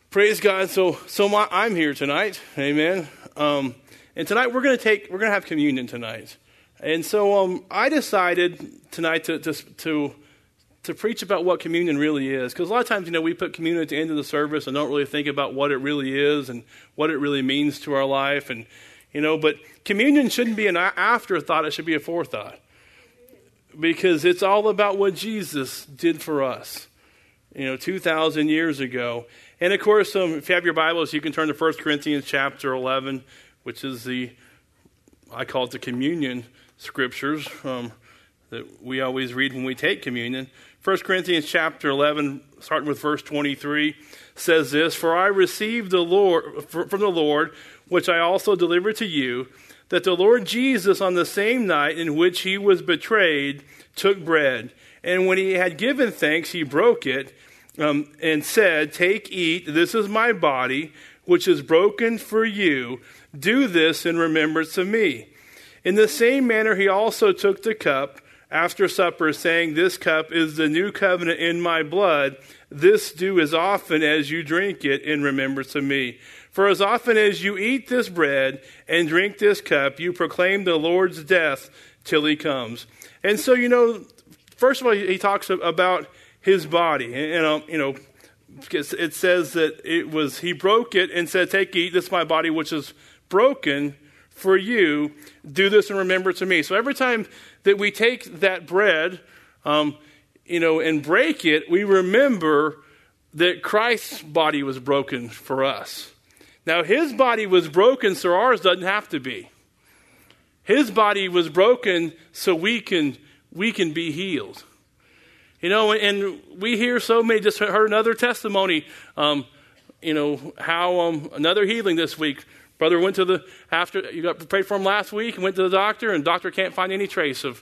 Praise God. I'm here tonight. Amen. And tonight we're going to have communion tonight. And so I decided tonight to preach about what communion really is. Because a lot of times, we put communion at the end of the service and don't really think about what it really is and what it really means to our life. And, but communion shouldn't be an afterthought. It should be a forethought. Because it's all about what Jesus did for us, 2,000 years ago. And of course, if you have your Bibles, you can turn to 1 Corinthians chapter 11, which is I call it the communion scriptures that we always read when we take communion. 1 Corinthians chapter 11, starting with verse 23, says this, "For I received from the Lord, which I also delivered to you, that the Lord Jesus on the same night in which he was betrayed took bread. And when he had given thanks, he broke it, and said, 'Take, eat, this is my body, which is broken for you. Do this in remembrance of me.' In the same manner he also took the cup after supper, saying, 'This cup is the new covenant in my blood. This do as often as you drink it in remembrance of me. For as often as you eat this bread and drink this cup, you proclaim the Lord's death till he comes.'" And so, first of all, he talks about his body. And, it says that he broke it and said, "Take, eat, this is my body, which is broken for you. Do this in remembrance of me." So every time that we take that bread, and break it, we remember that Christ's body was broken for us. Now, his body was broken so ours doesn't have to be. His body was broken so we can be healed. And we hear so many, just heard another testimony, how another healing this week. Brother went after you got prayed for him last week and went to the doctor, and doctor can't find any trace of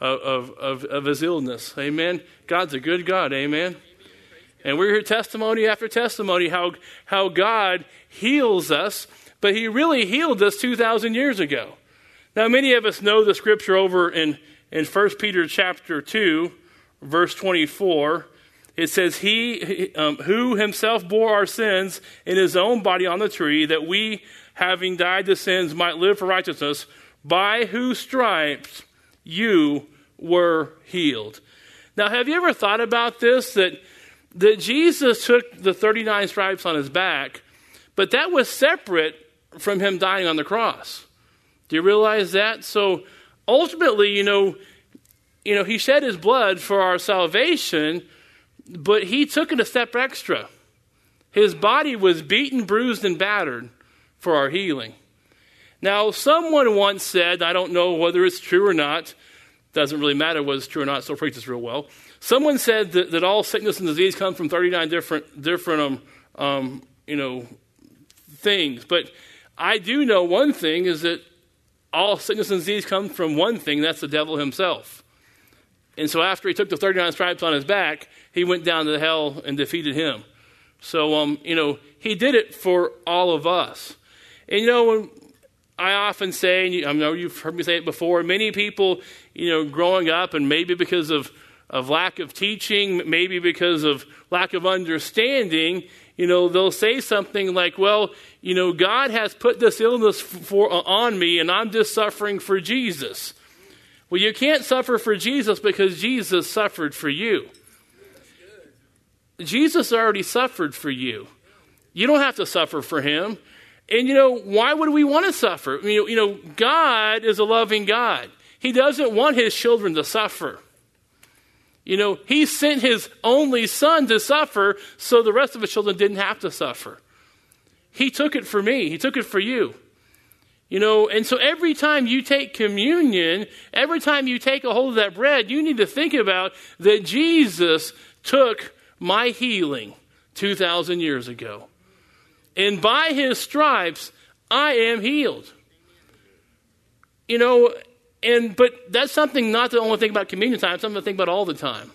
his illness. Amen. God's a good God. Amen. And we're here testimony after testimony how God heals us, but he really healed us 2,000 years ago. Now, many of us know the scripture over in 1 Peter chapter 2, verse 24. It says, "He who himself bore our sins in his own body on the tree, that we, having died to sins, might live for righteousness, by whose stripes you were healed." Now, have you ever thought about this, that Jesus took the 39 stripes on his back, but that was separate from him dying on the cross? Do you realize that? So ultimately, he shed his blood for our salvation, but he took it a step extra. His body was beaten, bruised, and battered for our healing. Now, someone once said, I don't know whether it's true or not, doesn't really matter whether it's true or not, still preaches real well. Someone said that all sickness and disease come from 39 different things. But I do know one thing is that all sickness and disease comes from one thing, that's the devil himself. And so after he took the 39 stripes on his back, he went down to hell and defeated him. So, he did it for all of us. And, I often say, and I know you've heard me say it before, many people, growing up, and maybe because of lack of teaching, maybe because of lack of understanding, they'll say something like, well, God has put this illness on me, and I'm just suffering for Jesus. Well, you can't suffer for Jesus because Jesus suffered for you. Jesus already suffered for you. You don't have to suffer for him. And, why would we want to suffer? God is a loving God. He doesn't want his children to suffer. He sent his only son to suffer so the rest of his children didn't have to suffer. He took it for me. He took it for you. And so every time you take communion, every time you take a hold of that bread, you need to think about that Jesus took my healing 2,000 years ago. And by his stripes, I am healed. But that's something not to only think about communion time, something to think about all the time.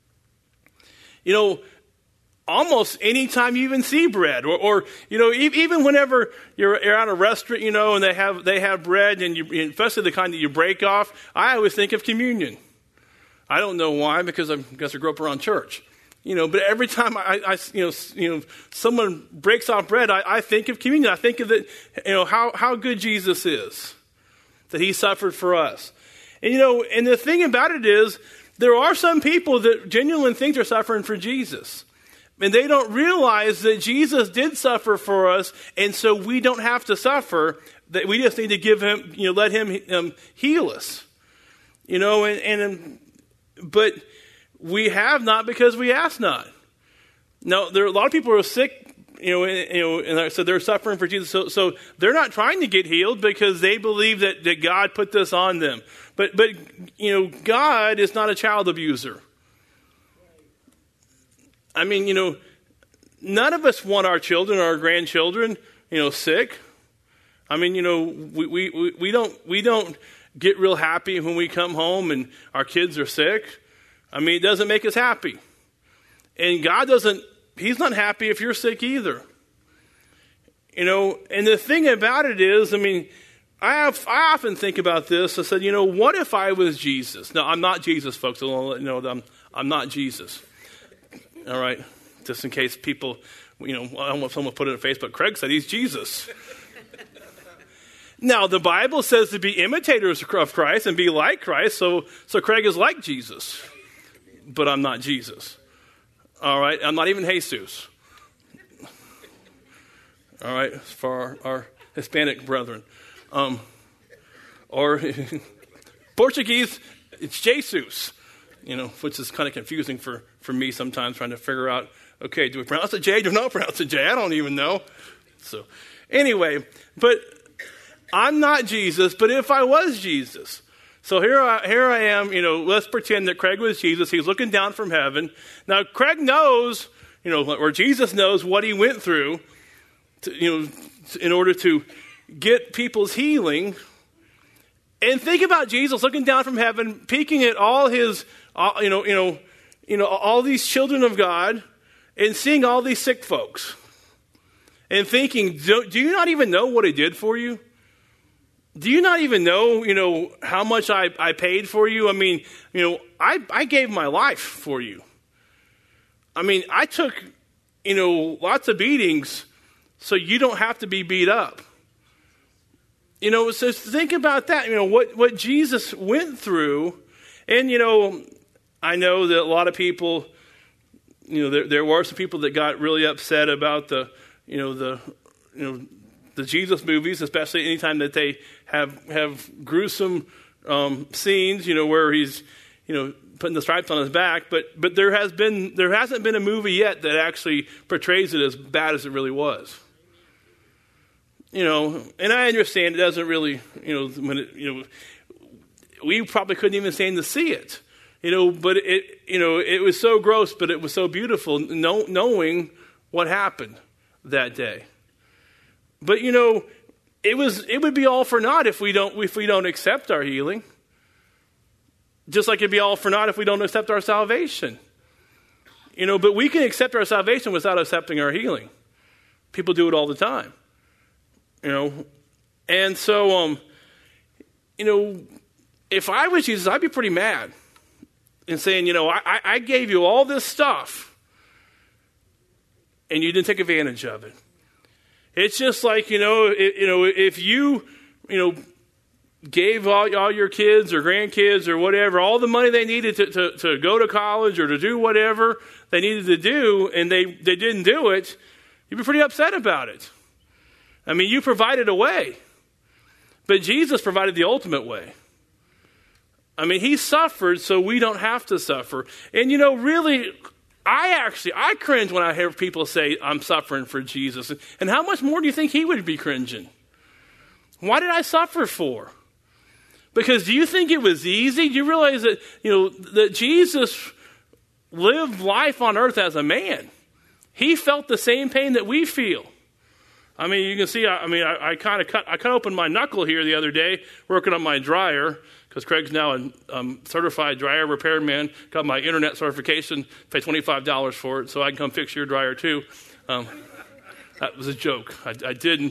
Almost any time you even see bread, or even whenever you're at a restaurant, and they have bread, and especially the kind that you break off, I always think of communion. I don't know why, because I guess I grew up around church. But every time someone breaks off bread, I think of communion. I think of it, how good Jesus is, that he suffered for us. And the thing about it is, there are some people that genuinely think they're suffering for Jesus. And they don't realize that Jesus did suffer for us, and so we don't have to suffer. That we just need to give him, let him heal us. But we have not because we ask not. Now, there are a lot of people who are sick, and so they're suffering for Jesus. So they're not trying to get healed because they believe that God put this on them. But God is not a child abuser. I mean, none of us want our children or our grandchildren, sick. I mean, we don't get real happy when we come home and our kids are sick. I mean, it doesn't make us happy. And God he's not happy if you're sick either. And the thing about it is, I mean, I often think about this. I said, what if I was Jesus? No, I'm not Jesus, folks. I'm not Jesus. All right. Just in case people, I don't want someone to put it on Facebook. Craig said he's Jesus. Now, the Bible says to be imitators of Christ and be like Christ. So Craig is like Jesus. But I'm not Jesus. All right. I'm not even Jesus. All right. For our Hispanic brethren. Or Portuguese, it's Jesus. Which is kind of confusing for me sometimes, trying to figure out, okay, do we pronounce it J? Do we not pronounce it J? I don't even know. So anyway, but I'm not Jesus, but if I was Jesus. So here I am, let's pretend that Craig was Jesus. He's looking down from heaven. Now, Craig knows, or Jesus knows what he went through, in order to get people's healing. And think about Jesus looking down from heaven, peeking at all his, all these children of God, and seeing all these sick folks, and thinking, do you not even know what he did for you? Do you not even know, how much I paid for you? I mean, I gave my life for you. I mean, I took, lots of beatings so you don't have to be beat up. So think about that, what Jesus went through. And, I know that a lot of people, there were some people that got really upset about the Jesus movies, especially anytime that they have gruesome scenes, where he's, putting the stripes on his back. But there hasn't been a movie yet that actually portrays it as bad as it really was. And I understand it doesn't really, we probably couldn't even stand to see it, but it was so gross, but it was so beautiful knowing what happened that day. But it would be all for naught if we don't accept our healing. Just like it'd be all for naught if we don't accept our salvation. But we can accept our salvation without accepting our healing. People do it all the time. And so, if I was Jesus, I'd be pretty mad and saying, I gave you all this stuff and you didn't take advantage of it. It's just like, if you gave all your kids or grandkids or whatever, all the money they needed to go to college or to do whatever they needed to do, and they didn't do it, you'd be pretty upset about it. I mean, you provided a way, but Jesus provided the ultimate way. I mean, he suffered so we don't have to suffer. And, really, I cringe when I hear people say, I'm suffering for Jesus. And how much more do you think he would be cringing? Why did I suffer for? Because do you think it was easy? Do you realize that, that Jesus lived life on earth as a man? He felt the same pain that we feel. I mean, you can see, I kind of cut open my knuckle here the other day working on my dryer, because Craig's now a certified dryer repairman, got my internet certification, paid $25 for it, so I can come fix your dryer too. That was a joke. I didn't.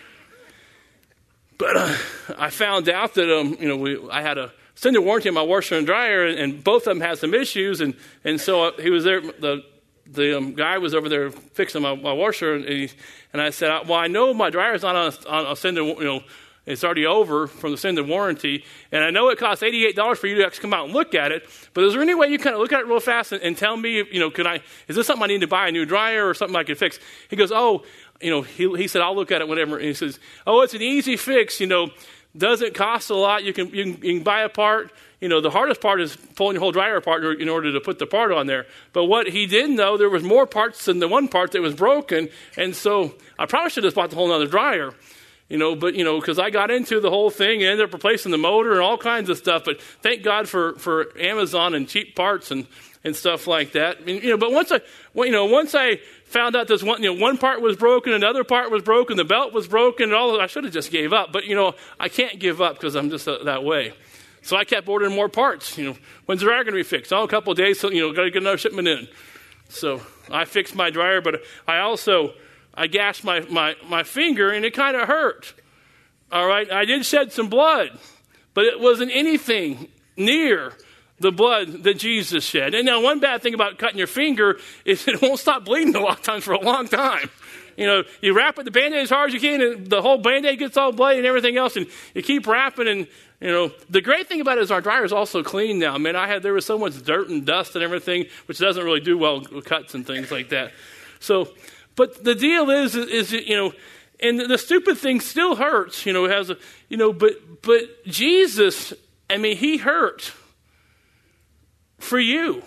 But I found out that, I had a extended warranty on my washer and dryer, and both of them had some issues, and so he was there, the the guy was over there fixing my washer, and I said, well, I know my dryer's not on a extended, it's already over from the extended warranty, and I know it costs $88 for you to actually come out and look at it, but is there any way you kind of look at it real fast and tell me, is this something I need to buy, a new dryer or something I could fix? He goes, he said, I'll look at it, whatever. And he says, it's an easy fix, doesn't cost a lot. You can buy a part. The hardest part is pulling your whole dryer apart in order to put the part on there. But what he didn't know, there was more parts than the one part that was broken. And so I probably should have bought the whole other dryer, because I got into the whole thing and ended up replacing the motor and all kinds of stuff. But thank God for Amazon and cheap parts and stuff like that. But once I found out this one part was broken, another part was broken, the belt was broken, and I should have just gave up. But, I can't give up because I'm just that way. So I kept ordering more parts. When's the dryer going to be fixed? A couple of days, so, got to get another shipment in. So I fixed my dryer, but I gashed my finger, and it kind of hurt. All right, I did shed some blood, but it wasn't anything near the blood that Jesus shed. And now one bad thing about cutting your finger is it won't stop bleeding a lot of times for a long time. You wrap it the Band-Aid as hard as you can, and the whole Band-Aid gets all bloody and everything else, and you keep wrapping. And, the great thing about it is our dryer is also clean now. There was so much dirt and dust and everything, which doesn't really do well with cuts and things like that. So, but the deal is and the stupid thing still hurts, but Jesus, he hurt for you.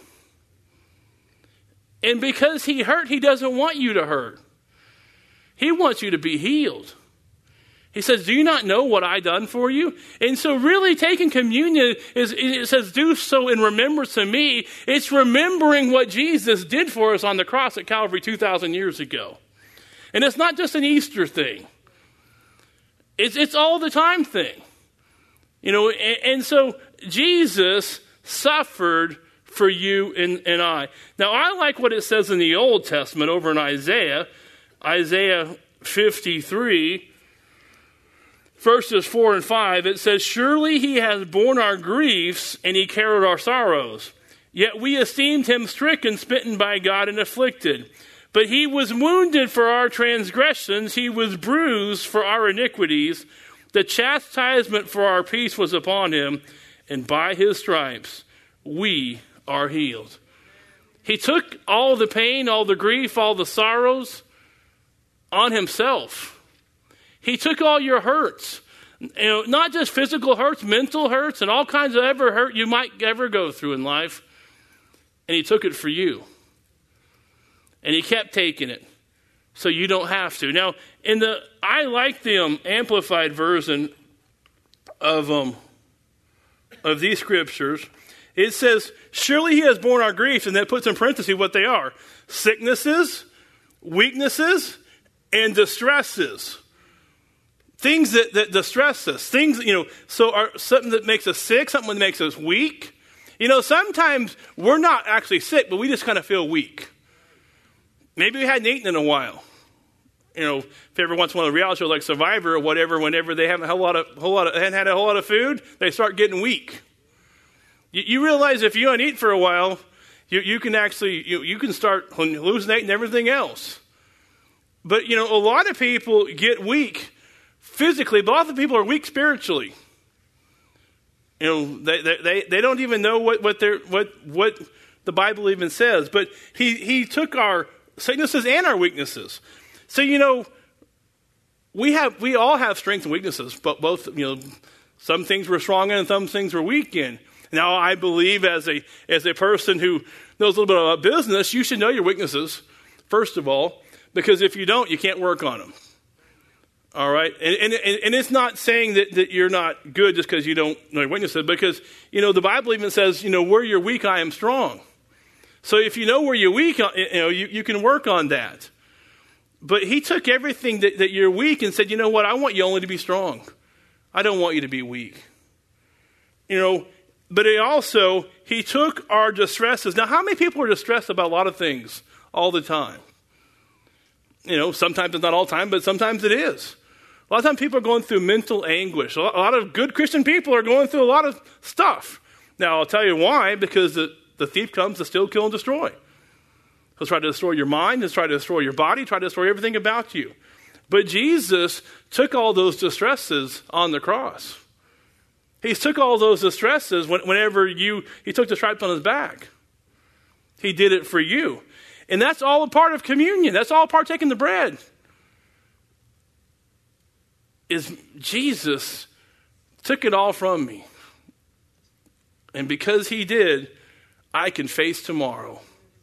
And because he hurt, he doesn't want you to hurt. He wants you to be healed. He says, do you not know what I done for you? And so really taking communion, it says, do so in remembrance of me. It's remembering what Jesus did for us on the cross at Calvary 2,000 years ago. And it's not just an Easter thing. It's all the time thing. And so Jesus suffered for you and I. Now, I like what it says in the Old Testament over in Isaiah 53, verses 4 and 5. It says, surely he has borne our griefs and he carried our sorrows. Yet we esteemed him stricken, smitten by God, and afflicted. But he was wounded for our transgressions. He was bruised for our iniquities. The chastisement for our peace was upon him, and by his stripes we are healed. He took all the pain, all the grief, all the sorrows on himself. He took all your hurts, not just physical hurts, mental hurts, and all kinds of ever hurt you might ever go through in life. And he took it for you. And he kept taking it so you don't have to. Now, I like the amplified version of these scriptures. It says, surely he has borne our griefs, and that puts in parentheses what they are: sicknesses, weaknesses, and distresses. Things that distress us. Things, something that makes us sick, something that makes us weak. Sometimes we're not actually sick, but we just kind of feel weak. Maybe we hadn't eaten in a while. If you ever watch one of the reality shows like Survivor or whatever, whenever they haven't had a whole lot of food, they start getting weak. You realize if you don't eat for a while, you can actually you can start hallucinating everything else. But a lot of people get weak physically, but a lot of people are weak spiritually. They don't even know what the Bible even says. But he took our sicknesses and our weaknesses. So we all have strengths and weaknesses, but both some things we're strong in and some things we're weak in. Now I believe as a person who knows a little bit about business, you should know your weaknesses first of all, because if you don't, you can't work on them. All right, and it's not saying that you're not good just because you don't know your weaknesses, because the Bible even says where you're weak, I am strong. So if you know where you're weak, you can work on that. But he took everything that you're weak and said, you know what, I want you only to be strong. I don't want you to be weak. But he took our distresses. Now, how many people are distressed about a lot of things all the time? Sometimes it's not all the time, but sometimes it is. A lot of times people are going through mental anguish. A lot of good Christian people are going through a lot of stuff. Now, I'll tell you why, because the thief comes to steal, kill, and destroy. He'll try to destroy your mind. He'll try to destroy your body, try to destroy everything about you. But Jesus took all those distresses on the cross. He took all those distresses whenever he took the stripes on his back. He did it for you. And that's all a part of communion. That's all partaking the bread. Is Jesus took it all from me. And because he did, I can face tomorrow.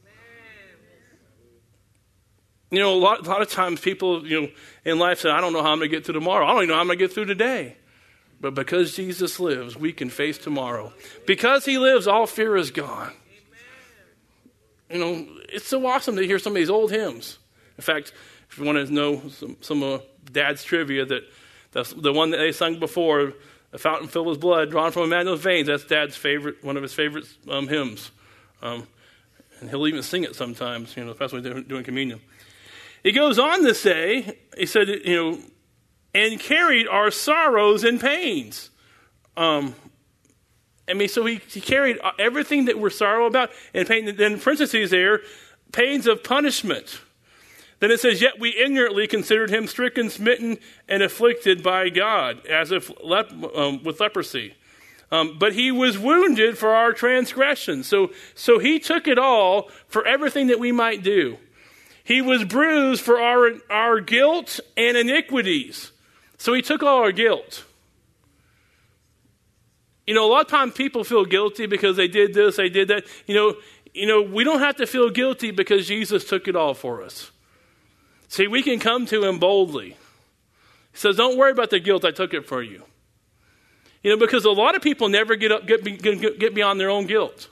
You know, a lot of times people, in life say, I don't know how I'm going to get through tomorrow. I don't even know how I'm going to get through today. But because Jesus lives, we can face tomorrow. Because he lives, all fear is gone. It's so awesome to hear some of these old hymns. In fact, if you want to know some of Dad's trivia, that's the one that they sung before, "The fountain filled with blood, drawn from Emmanuel's veins," that's Dad's favorite, one of his favorite hymns. And he'll even sing it sometimes, especially when doing communion. He goes on to say, he said, and carried our sorrows and pains. So he carried everything that we're sorrow about and pain. Then in parentheses there, pains of punishment. Then it says, yet we ignorantly considered him stricken, smitten, and afflicted by God, as if with leprosy. But he was wounded for our transgressions. So he took it all for everything that we might do. He was bruised for our guilt and iniquities. So he took all our guilt. A lot of times people feel guilty because they did this, they did that. We don't have to feel guilty because Jesus took it all for us. See, we can come to him boldly. He says, don't worry about the guilt, I took it for you. Because a lot of people never get beyond their own guilt.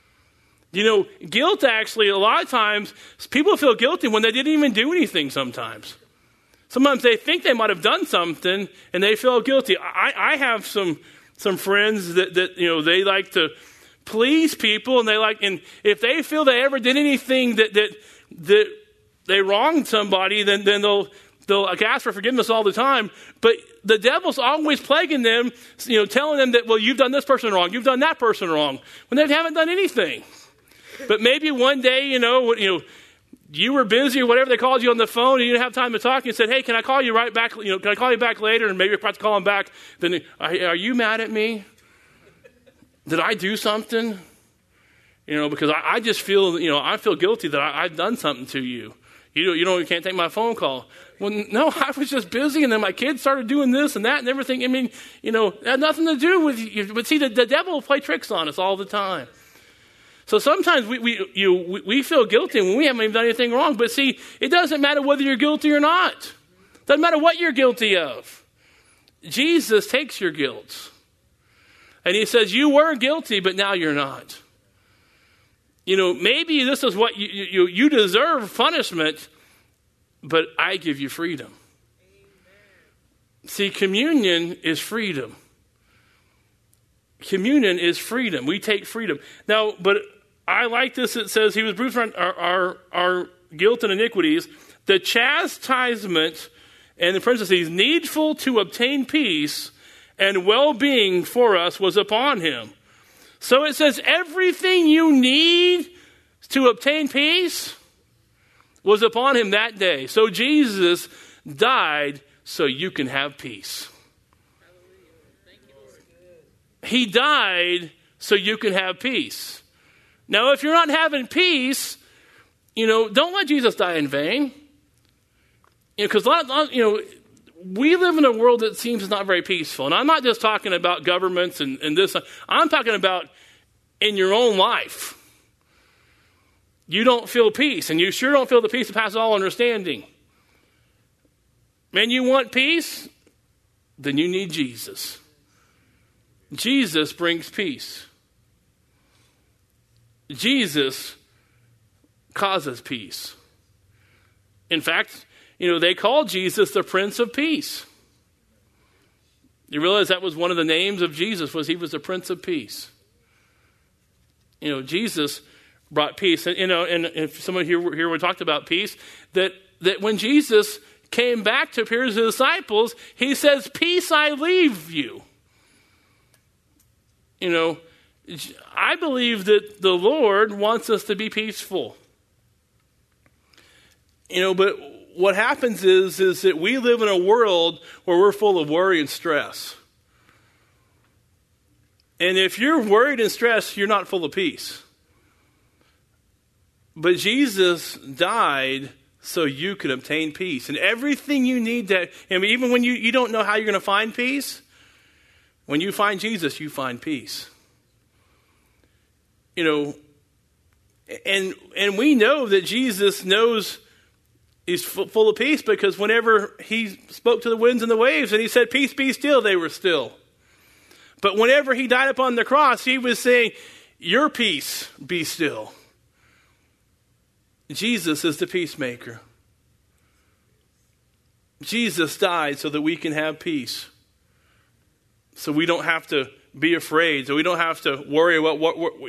Guilt actually, a lot of times, people feel guilty when they didn't even do anything sometimes. Sometimes they think they might have done something and they feel guilty. I have some friends that they like to please people, and if they feel they ever did anything that they wronged somebody, then they'll ask for forgiveness all the time. But the devil's always plaguing them, telling them that, well, you've done this person wrong, you've done that person wrong, when they haven't done anything. But maybe one day, you were busy or whatever, they called you on the phone and you didn't have time to talk, and you said, hey, can I call you right back? Can I call you back later? And maybe you're about to call them back. Then, are you mad at me? Did I do something? Because I just feel, I feel guilty that I've done something to you. You can't take my phone call. Well, no, I was just busy, and then my kids started doing this and that and everything. It had nothing to do with you. But see, the devil will play tricks on us all the time. So sometimes we feel guilty when we haven't even done anything wrong. But see, it doesn't matter whether you're guilty or not. It doesn't matter what you're guilty of. Jesus takes your guilt. And he says, you were guilty, but now you're not. Maybe this is what you deserve punishment, but I give you freedom. Amen. See, communion is freedom. Communion is freedom. We take freedom. Now, but I like this. It says he was bruised for our guilt and iniquities. The chastisement, and in parentheses, needful to obtain peace and well-being for us was upon him. So it says everything you need to obtain peace was upon him that day. So Jesus died so you can have peace. He died so you can have peace. Now, if you're not having peace, don't let Jesus die in vain. Because we live in a world that seems not very peaceful. And I'm not just talking about governments and this. I'm talking about in your own life. You don't feel peace, and you sure don't feel the peace that passes all understanding. Man, you want peace? Then you need Jesus. Jesus brings peace. Jesus causes peace. In fact, they call Jesus the Prince of Peace. You realize that was one of the names of Jesus, was he was the Prince of Peace. Jesus brought peace. And if someone here we talked about peace, that when Jesus came back to appear to his disciples, he says, peace I leave you. I believe that the Lord wants us to be peaceful. But what happens is that we live in a world where we're full of worry and stress. And if you're worried and stressed, you're not full of peace. But Jesus died so you could obtain peace. And everything you need even when you don't know how you're going to find peace, when you find Jesus, you find peace. And we know that Jesus knows he's full of peace because whenever he spoke to the winds and the waves and he said, "Peace, be still," they were still. But whenever he died upon the cross, he was saying, "Your peace, be still." Jesus is the peacemaker. Jesus died so that we can have peace. So we don't have to be afraid. So we don't have to worry about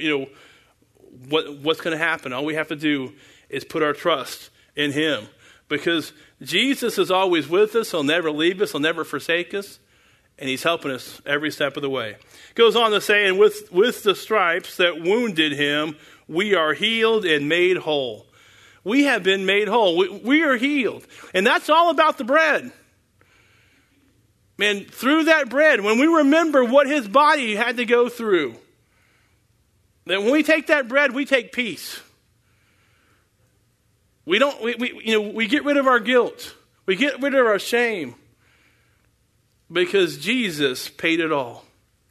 what's going to happen. All we have to do is put our trust in him. Because Jesus is always with us. He'll never leave us. He'll never forsake us. And he's helping us every step of the way. Goes on to say, "And with the stripes that wounded him, we are healed and made whole." We have been made whole. We are healed. And that's all about the bread. And through that bread, when we remember what his body had to go through, that when we take that bread, we take peace. We get rid of our guilt. We get rid of our shame. Because Jesus paid it all.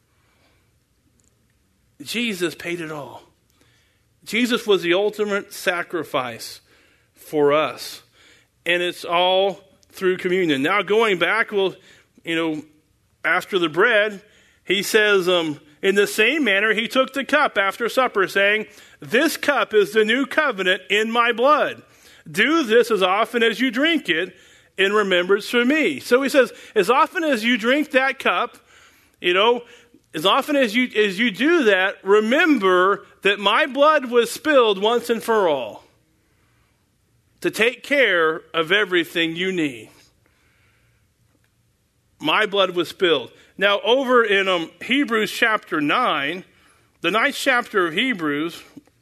Jesus paid it all. Jesus was the ultimate sacrifice for us. And it's all through communion. Now going back, after the bread, he says, in the same manner, he took the cup after supper, saying, "This cup is the new covenant in my blood. Do this as often as you drink it in remembrance of me." So he says, as often as you drink that cup, as often as you do that, remember that my blood was spilled once and for all to take care of everything you need. My blood was spilled. Now, over in Hebrews chapter 9, the 9th chapter of Hebrews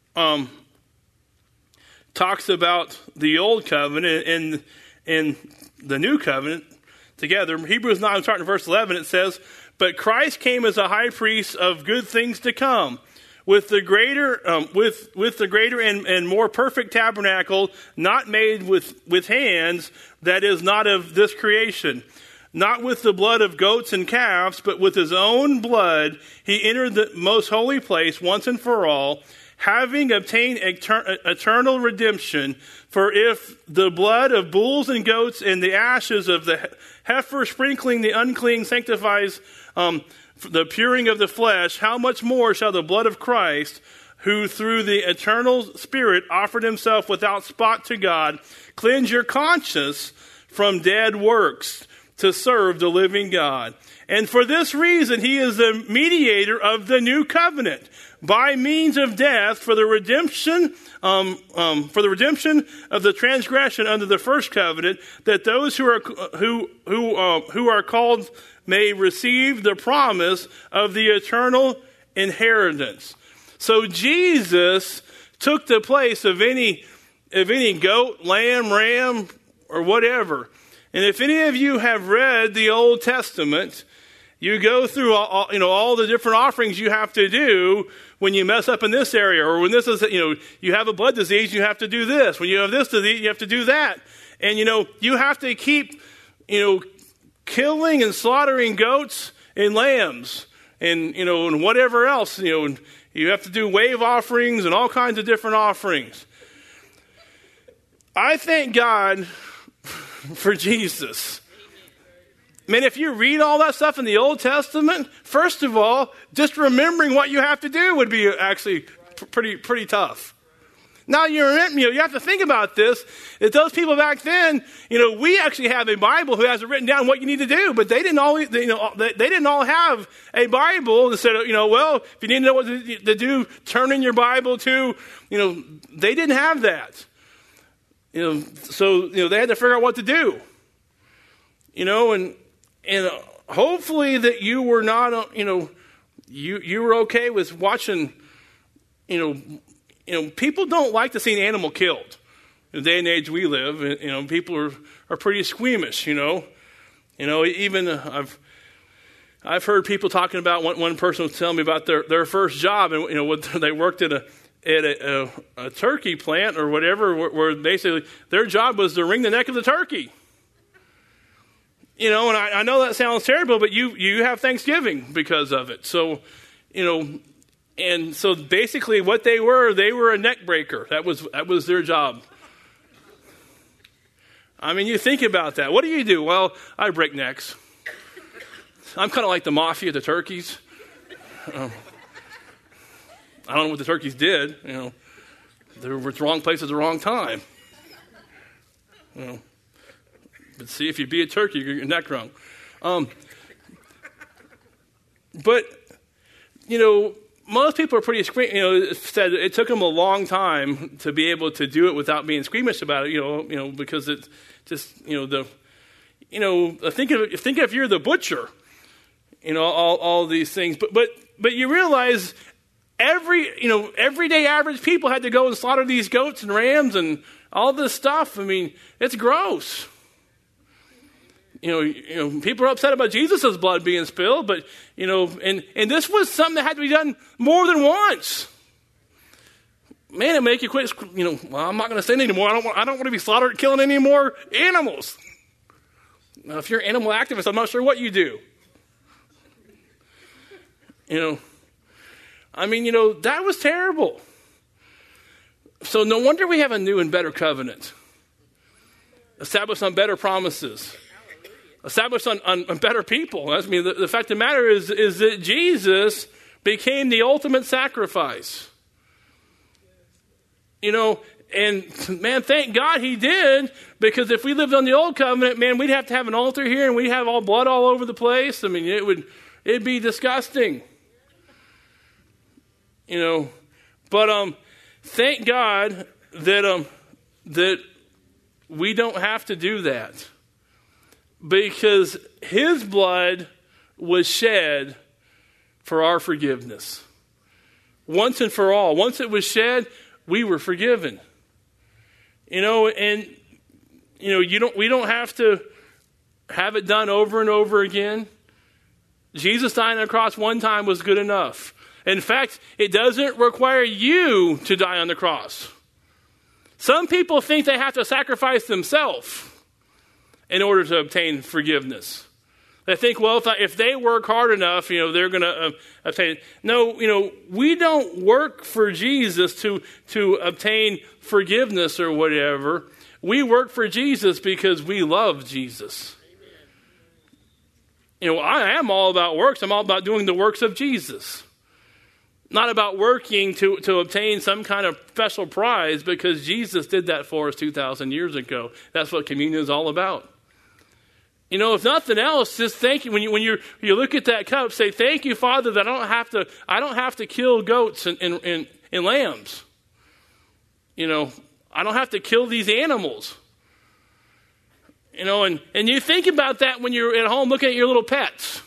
talks about the old covenant and the new covenant together. Hebrews 9, starting in verse 11, it says, "But Christ came as a high priest of good things to come, with the greater and more perfect tabernacle, not made with hands, that is not of this creation. Not with the blood of goats and calves, but with his own blood, he entered the most holy place once and for all, having obtained eternal redemption. For if the blood of bulls and goats and the ashes of the heifer sprinkling the unclean sanctifies the puring of the flesh, how much more shall the blood of Christ, who through the eternal Spirit offered himself without spot to God, cleanse your conscience from dead works to serve the living God. And for this reason, he is the mediator of the new covenant, by means of death for the redemption of the transgression under the first covenant, that those who are called may receive the promise of the eternal inheritance. So Jesus took the place of any goat, lamb, ram, or whatever. And if any of you have read the Old Testament, you go through all the different offerings you have to do when you mess up in this area, or when this is, you have a blood disease, you have to do this. When you have this disease, you have to do that. And, you have to keep, killing and slaughtering goats and lambs and, and whatever else, you have to do wave offerings and all kinds of different offerings. I thank God for Jesus. Man, if you read all that stuff in the Old Testament, first of all, just remembering what you have to do would be actually pretty tough. Now, you have to think about this. That those people back then, we actually have a Bible who has it written down what you need to do, but they didn't all have a Bible that said, well, if you need to know what to do, turn in your Bible to, they didn't have that. So they had to figure out what to do. And hopefully that you were not, you were okay with watching, people don't like to see an animal killed. the day and age we live, people are pretty squeamish, even I've heard people talking about, one person was telling me about their first job, and they worked at a turkey plant or whatever, where basically their job was to wring the neck of the turkey. And I know that sounds terrible, but you have Thanksgiving because of it. So, and so basically what they were a neck breaker. That was their job. I mean, you think about that. What do? Well, I break necks. I'm kind of like the mafia, the turkeys. I don't know what the turkeys did. They were at the wrong place at the wrong time. But see, if you be a turkey, you get your neck wrung. But most people are pretty said it took them a long time to be able to do it without being squeamish about it. Because it's just think if you're the butcher, all these things. But you realize everyday average people had to go and slaughter these goats and rams and all this stuff. I mean, it's gross. People are upset about Jesus' blood being spilled, but, and this was something that had to be done more than once. Man, it make you quit, well, I'm not going to say anymore. I don't want to be slaughtered, killing any more animals. Now, if you're an animal activist, I'm not sure what you do. That was terrible. So no wonder we have a new and better covenant, established on better promises. Established on better people. The fact of the matter is that Jesus became the ultimate sacrifice. And man, thank God he did, because if we lived on the old covenant, man, we'd have to have an altar here and we'd have all blood all over the place. I mean, it'd be disgusting. But thank God that we don't have to do that. Because his blood was shed for our forgiveness. Once and for all. Once it was shed, we were forgiven. We don't have to have it done over and over again. Jesus dying on the cross one time was good enough. In fact, it doesn't require you to die on the cross. Some people think they have to sacrifice themselves in order to obtain forgiveness. They think, well, if they work hard enough, they're going to obtain it. No, we don't work for Jesus to obtain forgiveness or whatever. We work for Jesus because we love Jesus. I am all about works. I'm all about doing the works of Jesus. Not about working to obtain some kind of special prize, because Jesus did that for us 2,000 years ago. That's what communion is all about. If nothing else, just thank you. When you look at that cup, say, thank you, Father, that I don't have to kill goats and lambs. I don't have to kill these animals. And you think about that when you're at home looking at your little pets.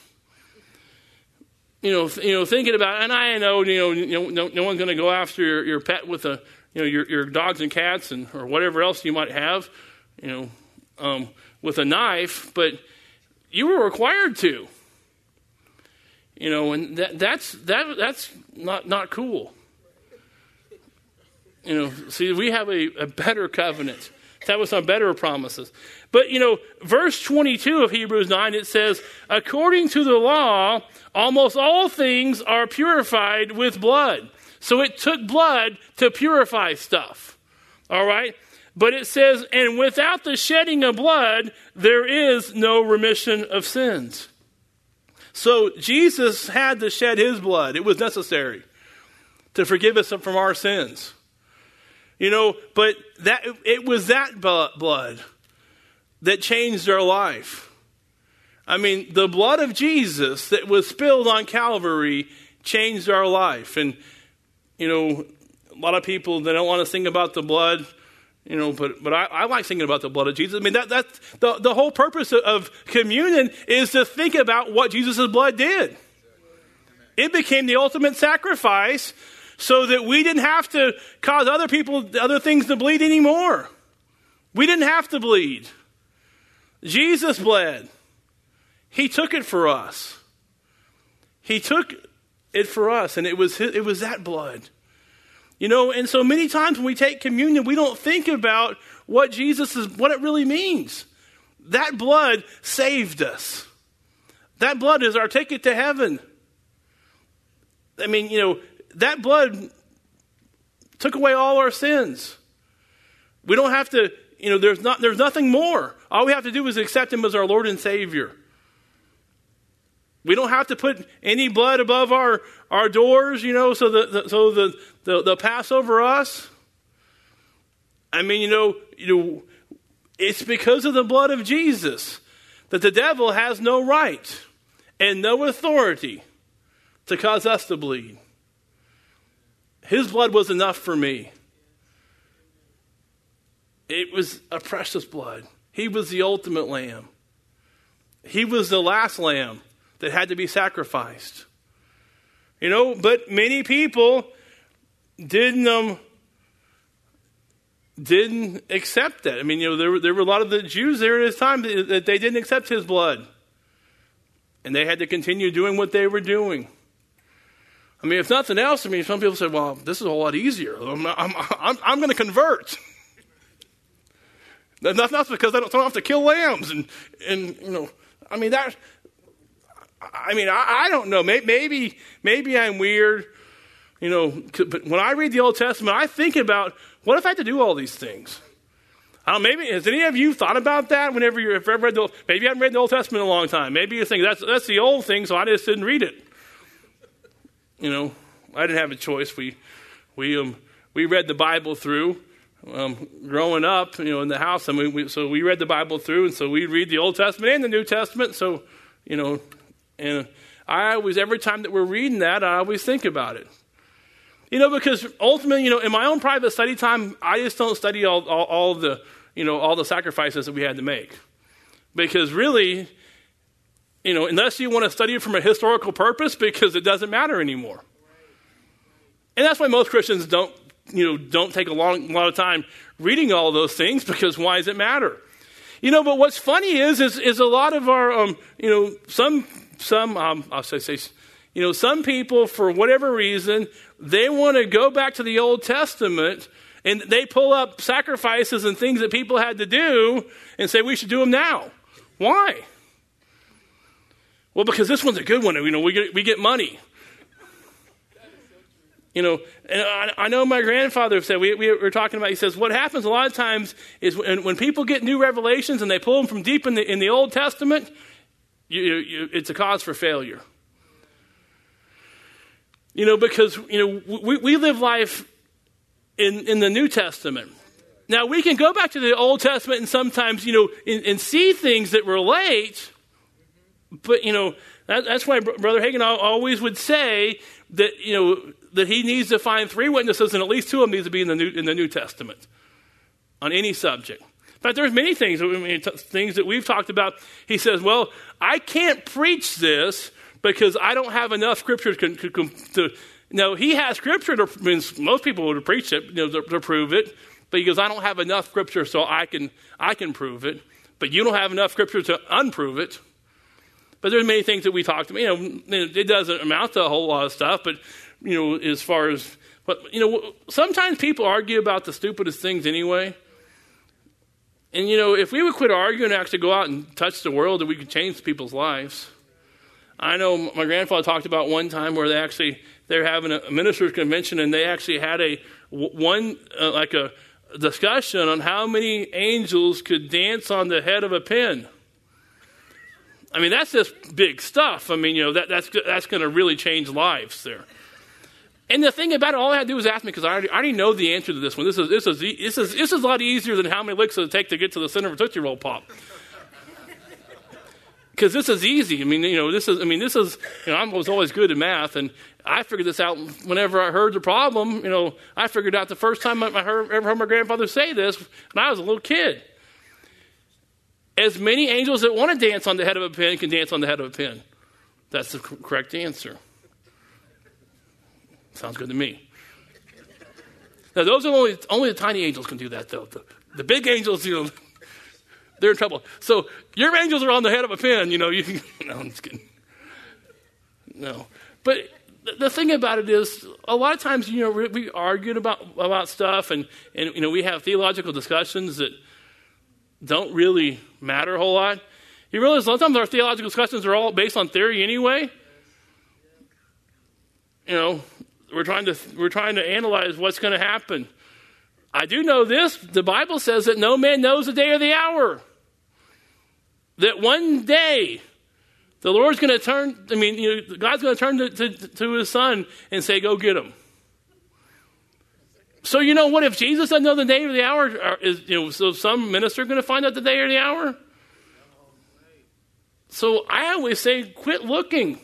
Thinking about, and I know, no one's going to go after your pet with your dogs and cats or whatever else you might have, with a knife, but you were required to. And that's not cool. See, we have a better covenant. That was some better promises. But, verse 22 of Hebrews 9, it says, according to the law, almost all things are purified with blood. So it took blood to purify stuff. All right? But it says, and without the shedding of blood, there is no remission of sins. So Jesus had to shed his blood. It was necessary to forgive us from our sins. But it was that blood that changed our life. I mean, the blood of Jesus that was spilled on Calvary changed our life. And, a lot of people, they don't want to sing about the blood, but I like singing about the blood of Jesus. I mean, that's the whole purpose of communion is to think about what Jesus' blood did. It became the ultimate sacrifice so that we didn't have to cause other things to bleed anymore. We didn't have to bleed. Jesus bled. He took it for us. He took it for us, and it was that blood. And so many times when we take communion, we don't think about what it really means. That blood saved us. That blood is our ticket to heaven. I mean, that blood took away all our sins. We don't have to, there's nothing more. All we have to do is accept him as our Lord and Savior. We don't have to put any blood above our doors, so they'll pass over us. I mean, it's because of the blood of Jesus that the devil has no right and no authority to cause us to bleed. His blood was enough for me. It was a precious blood. He was the ultimate lamb. He was the last lamb that had to be sacrificed. But many people didn't accept that. I mean, there were a lot of the Jews there at his time that they didn't accept his blood. And they had to continue doing what they were doing. I mean, if nothing else, some people say, well, this is a lot easier. I'm going to convert. That's because I don't have to kill lambs. I don't know. Maybe I'm weird. But when I read the Old Testament, I think about, what if I had to do all these things? Maybe, has any of you thought about that whenever maybe you haven't read the Old Testament in a long time. Maybe you think, that's the old thing, so I just didn't read it. I didn't have a choice. We read the Bible through growing up, in the house. So we read the Bible through, and so we read the Old Testament and the New Testament. So, and I always, every time that we're reading that, I always think about it. Because ultimately, in my own private study time, I just don't study all the sacrifices that we had to make. Because really, unless you want to study it from a historical purpose, because it doesn't matter anymore. And that's why most Christians don't take a lot of time reading all those things, because why does it matter? But what's funny is a lot of our, some people, for whatever reason, they want to go back to the Old Testament, and they pull up sacrifices and things that people had to do and say we should do them now. Why? Well, because this one's a good one. We get money. And I know my grandfather said, we were talking about, he says, what happens a lot of times is when people get new revelations and they pull them from deep in the Old Testament, it's a cause for failure. Because, we live life in the New Testament. Now, we can go back to the Old Testament and sometimes, and see things that relate, but, that's why Brother Hagin always would say that, that he needs to find 3 witnesses, and at least 2 of them need to be in the New Testament on any subject. In fact, there's many things, things that we've talked about. He says, well, I can't preach this because I don't have enough scripture to no, he has scripture most people would preach it, to prove it. But he goes, I don't have enough scripture so I can prove it. But you don't have enough scripture to unprove it. But there's many things that we talked about. It doesn't amount to a whole lot of stuff. But, as far as, sometimes people argue about the stupidest things anyway. And, if we would quit arguing and actually go out and touch the world, that we could change people's lives. I know my grandfather talked about one time where they're having a ministers' convention, and they actually had a discussion on how many angels could dance on the head of a pin. I mean, that's just big stuff. I mean, that's going to really change lives there. And the thing about it, all I had to do was ask me, because I already know the answer to this one. This is a lot easier than how many licks does it take to get to the center of a Tootsie Roll Pop. Because this is easy. I was always good at math, and I figured this out whenever I heard the problem. I figured out the first time I ever heard my grandfather say this when I was a little kid. As many angels that want to dance on the head of a pin can dance on the head of a pin. That's the correct answer. Sounds good to me. Now, those are only the tiny angels can do that, though. The big angels, they're in trouble. So your angels are on the head of a pin, you can, no, I'm just kidding. No. But the thing about it is, a lot of times, we argue about stuff and we have theological discussions that don't really matter a whole lot. You realize a lot of times our theological discussions are all based on theory anyway. We're trying to analyze what's going to happen. I do know this. The Bible says that no man knows the day or the hour. That one day, the Lord's going to turn, God's going to turn to his son and say, go get him. So you know what? If Jesus doesn't know the day or the hour, so some minister going to find out the day or the hour? So I always say, quit looking.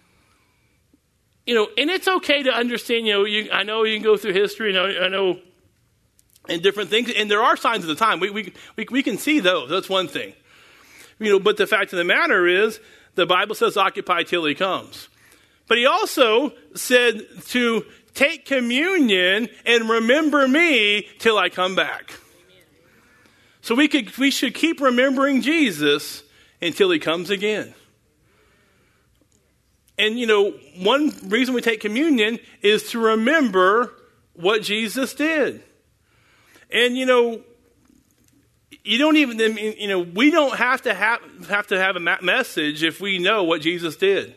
And it's okay to understand, I know you can go through history, I know, and different things, and there are signs of the time. We can see those. That's one thing. But the fact of the matter is, the Bible says occupy till he comes. But he also said to take communion and remember me till I come back. So we should keep remembering Jesus until he comes again. And, one reason we take communion is to remember what Jesus did. And, you don't even, we don't have to have a message if we know what Jesus did.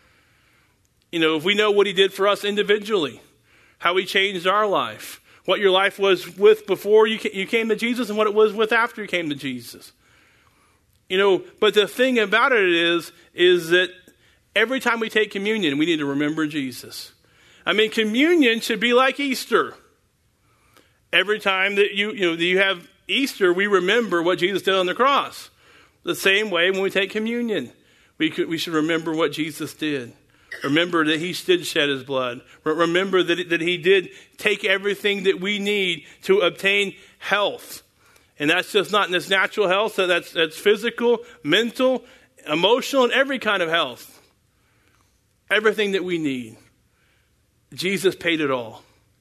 If we know what he did for us individually, how he changed our life, what your life was with before you came to Jesus and what it was with after you came to Jesus. But the thing about it is that every time we take communion, we need to remember Jesus. Communion should be like Easter. Every time that you have Easter, we remember what Jesus did on the cross. The same way when we take communion, we should remember what Jesus did. Remember that he did shed his blood. Remember that he did take everything that we need to obtain health. And that's just not this natural health. That's physical, mental, emotional, and every kind of health. Everything that we need. Jesus paid it all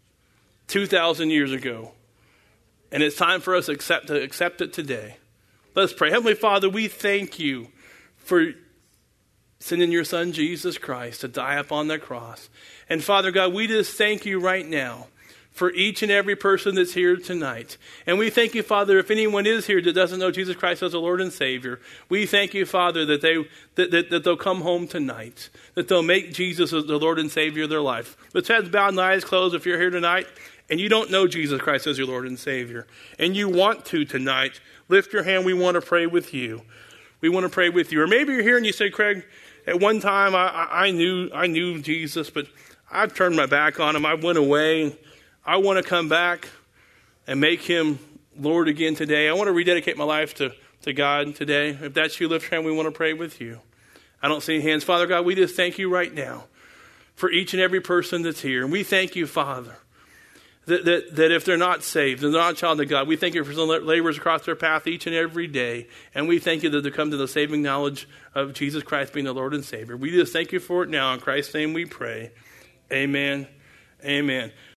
2,000 years ago. And it's time for us to accept it today. Let's pray. Heavenly Father, we thank you for sending your son, Jesus Christ, to die upon the cross. And Father God, we just thank you right now for each and every person that's here tonight. And we thank you, Father, if anyone is here that doesn't know Jesus Christ as the Lord and Savior, we thank you, Father, that they'll come home tonight, that they'll make Jesus as the Lord and Savior of their life. With heads bowed and eyes closed, if you're here tonight and you don't know Jesus Christ as your Lord and Savior, and you want to tonight, lift your hand. We want to pray with you. We want to pray with you. Or maybe you're here and you say, Craig, at one time I knew Jesus, but I've turned my back on him. I went away. I want to come back and make him Lord again today. I want to rededicate my life to God today. If that's you, lift your hand. We want to pray with you. I don't see any hands. Father God, we just thank you right now for each and every person that's here. And we thank you, Father, that if they're not saved, they're not a child of God, we thank you for some laborers across their path each and every day. And we thank you that they come to the saving knowledge of Jesus Christ being the Lord and Savior. We just thank you for it now. In Christ's name we pray. Amen. Amen.